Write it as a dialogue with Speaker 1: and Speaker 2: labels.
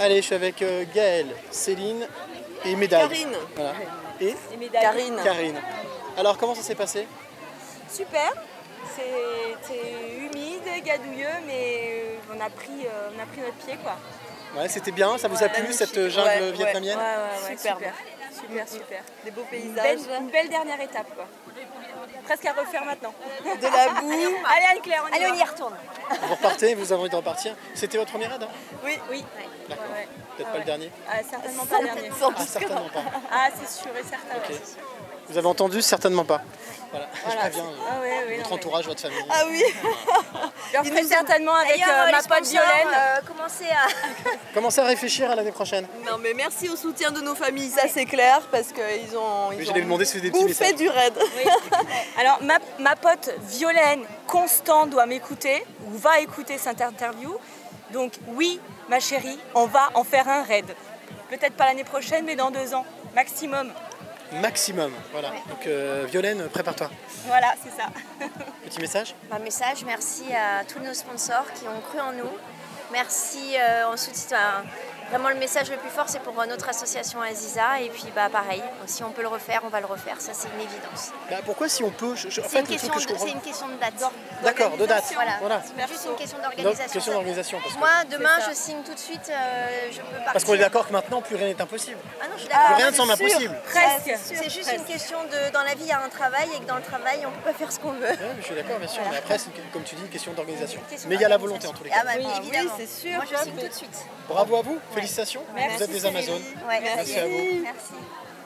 Speaker 1: Allez, je suis avec Gaëlle, Céline et Médaille.
Speaker 2: Karine.
Speaker 1: Voilà. Et
Speaker 2: Karine.
Speaker 1: Karine. Alors, comment ça s'est passé?
Speaker 3: Super, c'était humide, gadouilleux, mais on a pris notre pied quoi.
Speaker 1: Ouais, c'était bien, ça vous a plu cette jungle vietnamienne?
Speaker 3: Ouais, super.
Speaker 2: Des beaux paysages.
Speaker 3: Une belle dernière étape quoi. Presque à refaire maintenant.
Speaker 2: De la boue.
Speaker 3: Allez Anne-Claire, on y retourne.
Speaker 1: Vous repartez, vous avez envie de repartir? C'était votre premier raid, hein?
Speaker 3: Oui.
Speaker 1: D'accord.
Speaker 3: Ouais.
Speaker 1: Peut-être pas le dernier?
Speaker 3: Certainement pas le dernier.
Speaker 1: Ah, certainement pas.
Speaker 3: Ah, c'est sûr et certain.
Speaker 1: Ok.
Speaker 3: Ouais.
Speaker 1: Vous avez entendu? Certainement pas. Voilà, je préviens votre
Speaker 3: non,
Speaker 1: entourage, votre famille.
Speaker 2: Ah oui.
Speaker 3: Je le ferai certainement avec ma pote Violaine.
Speaker 1: Commencez à réfléchir à l'année prochaine.
Speaker 2: Non mais merci au soutien de nos familles, ça c'est clair, parce qu'ils ont
Speaker 1: J'allais vous demander si vous avez des petits
Speaker 2: bouffé
Speaker 1: messages.
Speaker 2: du raid.
Speaker 3: Oui. Alors ma pote Violaine Constant doit m'écouter ou va écouter cette interview. Donc oui, ma chérie, on va en faire un raid. Peut-être pas l'année prochaine, mais dans 2 ans, maximum.
Speaker 1: Maximum, voilà. Donc Violaine, prépare-toi.
Speaker 3: Voilà, c'est ça.
Speaker 1: Petit message?
Speaker 4: Message, merci à tous nos sponsors qui ont cru en nous. Merci ensuite, vraiment le message le plus fort c'est pour notre association Aziza et puis pareil, si on peut le refaire, on va le refaire, ça c'est une évidence.
Speaker 1: Pourquoi si on peut?
Speaker 4: C'est une question de date.
Speaker 1: D'accord, de date.
Speaker 4: Voilà. C'est juste une question d'organisation.
Speaker 1: Question d'organisation. Parce que...
Speaker 4: Moi demain je signe tout de suite, je peux partir.
Speaker 1: Parce qu'on est d'accord que maintenant plus rien n'est impossible.
Speaker 4: Ah non, je suis d'accord.
Speaker 1: Plus rien ne semble impossible.
Speaker 3: Presque.
Speaker 4: C'est juste une question de, dans la vie il y a un travail et que dans le travail on peut pas faire ce qu'on veut.
Speaker 1: Ouais, je suis d'accord, bien sûr. Mais après, c'est comme tu dis, une question d'organisation. Mais il y a la volonté en tous les cas.
Speaker 4: Évidemment.
Speaker 2: Oui, c'est sûr.
Speaker 4: Moi je signe tout de suite.
Speaker 1: Bravo à vous, félicitations. Vous êtes des Amazones.
Speaker 4: Ouais,
Speaker 1: Merci à vous.
Speaker 4: Merci.